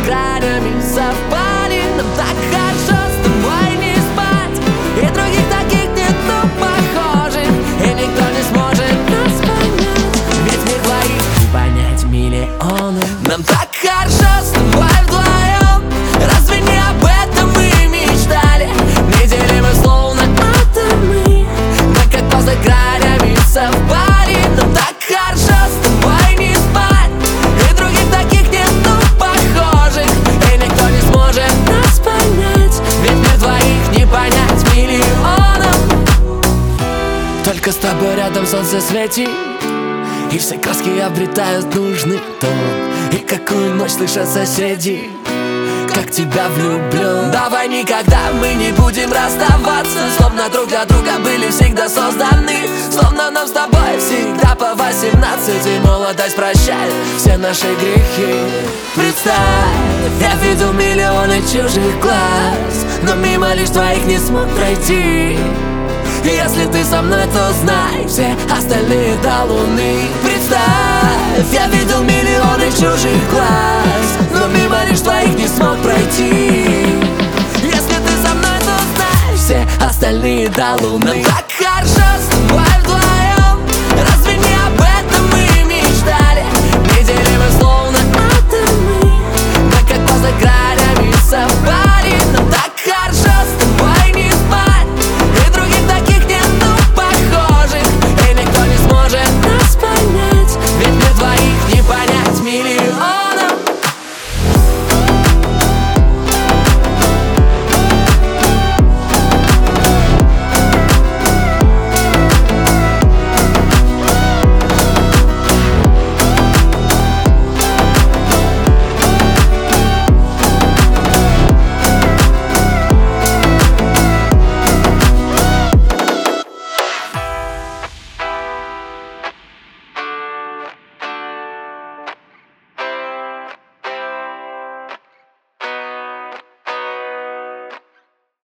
гранями совпали. Нам так хорошо с тобой не спать, и других таких нету похожих, и никто не сможет нас понять, ведь мир двоих не понять миллионы. Нам так хорошо с тобой вдвоем, разве не об этом мы мечтали? Неделимы словно атомы, мы как поза гранями совпали. Нам так хорошо с тобой не спать, и других таких нету похожих, и никто не сможет нас понять, ведь мир двоих не понять миллионам. Только с тобой рядом солнце светит, и все краски обретают нужный тон. И какую ночь слышат соседи, как тебя влюблен. Давай никогда мы не будем расставаться, словно друг для друга были всегда созданы, словно нам с тобой всегда по 18, и молодость прощает все наши грехи. Представь, я видел миллионы чужих глаз, но мимо лишь твоих не смог пройти. Если ты со мной, то знай, все остальные до луны. Представь, я видел миллионы чужих глаз, но мимо лишь твоих не смог пройти. Если ты со мной, то знай, все остальные до луны. Нам так хорошо